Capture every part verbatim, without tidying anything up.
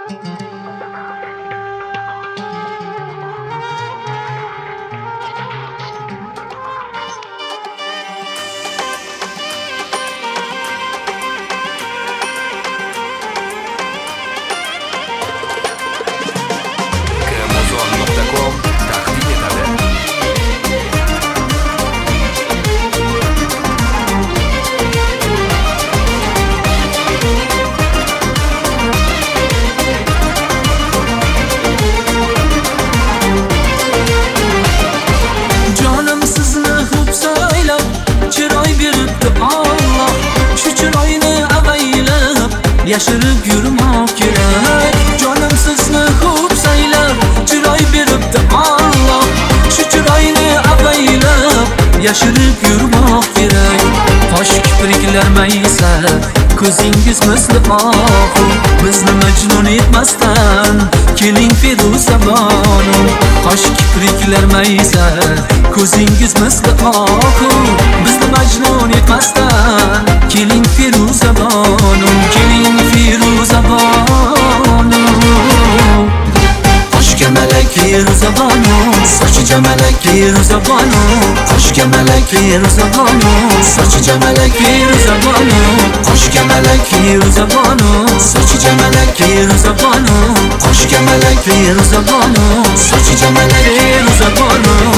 Yashirib yurmoq kerak. Jonim sizni xo'p saylab, chiroy beribdi Alloh. Shu chiroyni avaylab, yashirib yurmoq kerak. Qosh kipriklar maysa, ko'zingiz misli ohu. Bizni majnun etmasdan, keling Feruza bonim. Qosh kipriklar maysa, ko'zingiz misli ohu. Bizni majnun etmasdan, keling Feruza bonim. Keling Feruza bonim. Qoshga malak Feruza bonim, sochi jamalak Feruza bonim. Qoshga malak Feruza bonim, sochi jamalak Feruza bonim. Qoshga malak Feruza bonim, sochi jamalak Feruza bonim. Qoshga malak Feruza bonim, sochi jamalak Feruza bonim.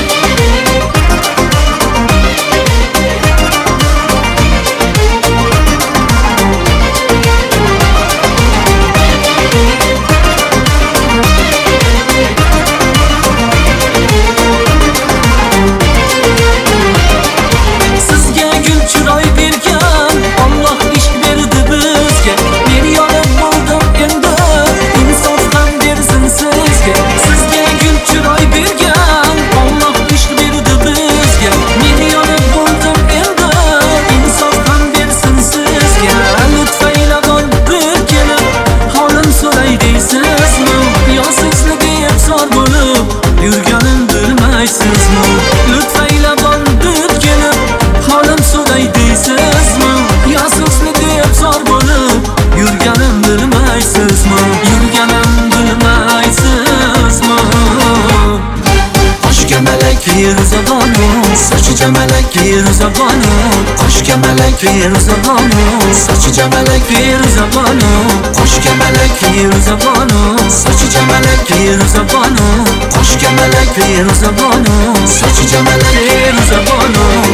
Feruza bonim, sochi jamalak Feruza bonim. Qoshga malak Feruza bonim, sochi jamalak Feruza bonim. Qoshga malak Feruza bonim, sochi jamalak Feruza bonim. Qoshga malak Feruza bonim, sochi jamalak Feruza bonim.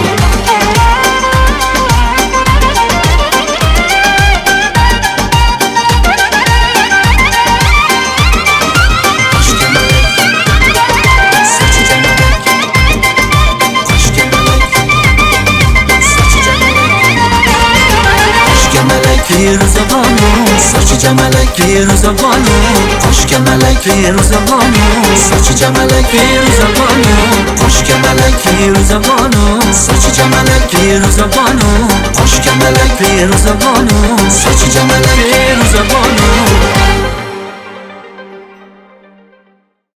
Feruza bonim, sochi jamalak Feruza bonim. Qoshga malak Feruza bonim, sochi jamalak Feruza bonim. Qoshga malak Feruza bonim, sochi jamalak Feruza bonim. Qoshga malak Feruza bonim, sochi jamalak Feruza bonim.